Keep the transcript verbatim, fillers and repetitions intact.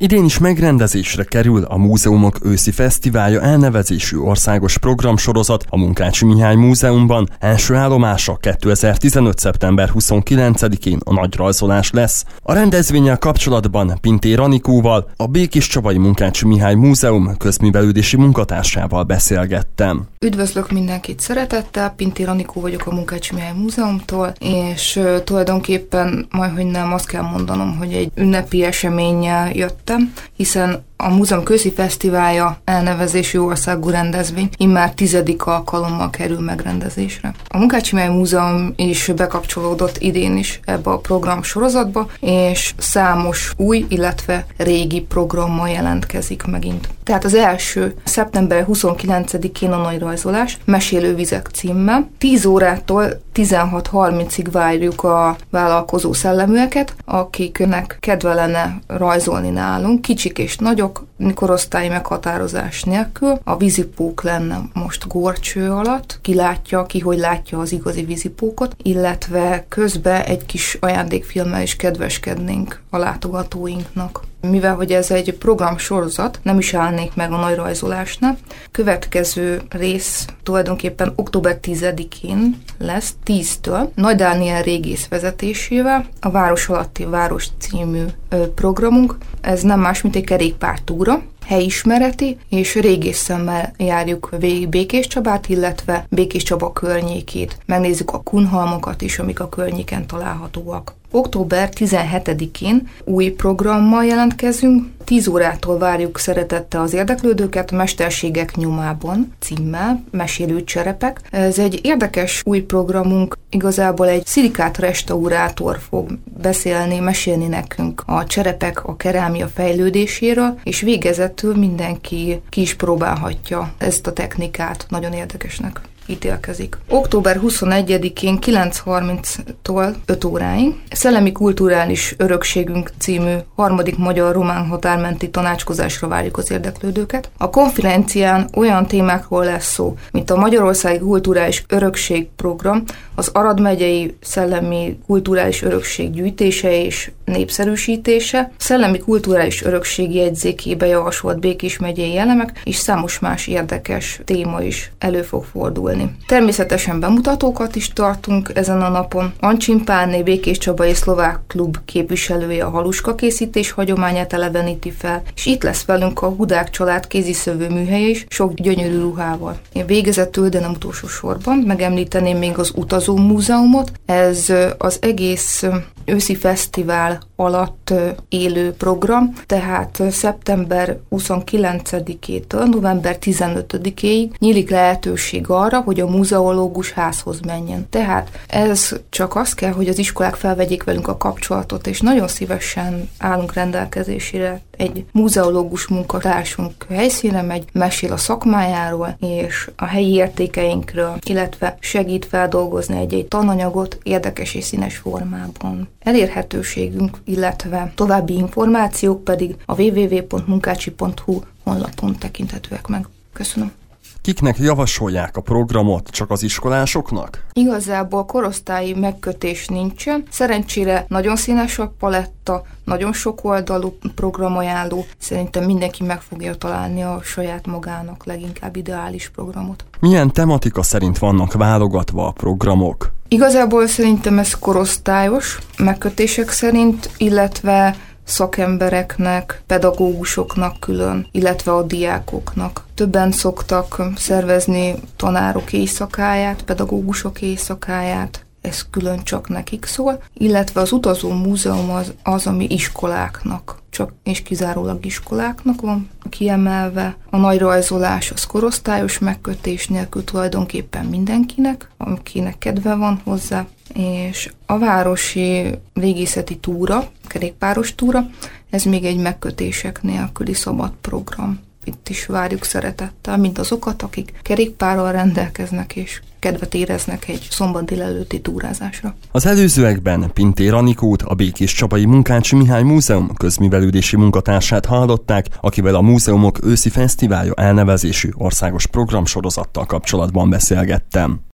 Idén is megrendezésre kerül a Múzeumok őszi fesztiválja elnevezésű országos programsorozat a Munkácsy Mihály Múzeumban. Első állomása kétezer-tizenöt. szeptember huszonkilencedikén a nagyrajzolás lesz. A rendezvénnyel kapcsolatban Pintér Anikóval, a Békéscsabai Munkácsy Mihály Múzeum közművelődési munkatársával beszélgettem. Üdvözlök mindenkit szeretettel, Pintér Anikó vagyok a Munkácsy Mihály Múzeumtól, és uh, tulajdonképpen majdhogy nem azt kell mondanom, hogy egy ünnepi eseménnyel jöttem, hiszen a Múzeum őszi fesztiválja elnevezésű országú rendezvény immár tizedik alkalommal kerül megrendezésre. A Munkácsy Mihály Múzeum is bekapcsolódott idén is ebbe a program sorozatba, és számos új, illetve régi programmal jelentkezik megint. Tehát az első szeptember huszonkilencedikén a nagyrajzolás Mesélő vizek címmel. tíz órától tizenhat harmincig várjuk a vállalkozó szelleműeket, akiknek kedve lenne rajzolni nálunk, kicsik és nagyok, korosztályi meghatározás nélkül. A vízipók lenne most górcső alatt, ki látja, ki hogy látja az igazi vízipókot, illetve közben egy kis ajándékfilmmel is kedveskednénk a látogatóinknak. Mivel hogy ez egy programsorozat, nem is állnék meg a nagyrajzolásnál. Következő rész tulajdonképpen október tizedikén lesz, tíztől, Nagy Dániel régész vezetésével, a Város alatti város című ö, programunk. Ez nem más, mint egy kerékpártúra, helyismereti, és régészszemmel járjuk végig Békéscsabát, illetve Békéscsaba környékét. Megnézzük a kunhalmokat is, amik a környéken találhatóak. október tizenhetedikén új programmal jelentkezünk, tíz órától várjuk szeretettel az érdeklődőket Mesterségek nyomában címmel, Mesélő cserepek. Ez egy érdekes új programunk, igazából egy szilikát restaurátor fog beszélni, mesélni nekünk a cserepek, a kerámia fejlődéséről, és végezetül mindenki ki is próbálhatja ezt a technikát, nagyon érdekesnek ítélkezik. október huszonegyedikén kilenc harminctól öt óráig Szellemi Kulturális Örökségünk című harmadik magyar-román határmenti tanácskozásra várjuk az érdeklődőket. A konferencián olyan témákról lesz szó, mint a Magyarországi Kulturális Örökség program, az Arad megyei Szellemi Kulturális Örökség gyűjtése és népszerűsítése, Szellemi Kulturális Örökség jegyzékébe javasolt Békés megyei elemek, és számos más érdekes téma is elő fog fordulni. Természetesen bemutatókat is tartunk ezen a napon. Ancsin Pálné Békéscsabai Szlovák Klub képviselője a haluska készítés hagyományát eleveníti fel, és itt lesz velünk a Hudák család kéziszövő műhelye is, sok gyönyörű ruhával. Én végezetül, de nem utolsó sorban megemlíteném még az Utazó Múzeumot. Ez az egész őszi fesztivál alatt élő program, tehát szeptember huszonkilencedikétől november tizenötödikéig nyílik lehetőség arra, hogy a muzeológus házhoz menjen. Tehát ez csak az kell, hogy az iskolák felvegyék velünk a kapcsolatot, és nagyon szívesen állunk rendelkezésére. Egy muzeológus munkatársunk helyszínre megy, mesél a szakmájáról és a helyi értékeinkről, illetve segít feldolgozni egy-egy tananyagot érdekes és színes formában. Elérhetőségünk, illetve további információk pedig a double-u double-u double-u pont munkácsy pont hu honlapon tekinthetőek meg. Köszönöm. Kiknek javasolják a programot, csak az iskolásoknak? Igazából korosztályi megkötés nincsen. Szerencsére nagyon színes a paletta, nagyon sok oldalú programajánló. Szerintem mindenki meg fogja találni a saját magának leginkább ideális programot. Milyen tematika szerint vannak válogatva a programok? Igazából szerintem ez korosztályos megkötések szerint, illetve szakembereknek, pedagógusoknak külön, illetve a diákoknak. Többen szoktak szervezni tanárok éjszakáját, pedagógusok éjszakáját, ez külön csak nekik szól, illetve az Utazó Múzeum az, az ami iskoláknak, csak és kizárólag iskoláknak van kiemelve. A nagyrajzolás az korosztályos megkötés nélkül tulajdonképpen mindenkinek, akinek kedve van hozzá, és a városi régészeti túra, kerékpáros túra, ez még egy megkötések nélküli szabad program. Itt is várjuk szeretettel mindazokat, akik kerékpárral rendelkeznek és kedvet éreznek egy szombat délelőtti túrázásra. Az előzőekben Pintér Anikót, a Békéscsabai Munkácsy Mihály Múzeum közművelődési munkatársát hallották, akivel a Múzeumok őszi fesztiválja elnevezésű országos programsorozattal kapcsolatban beszélgettem.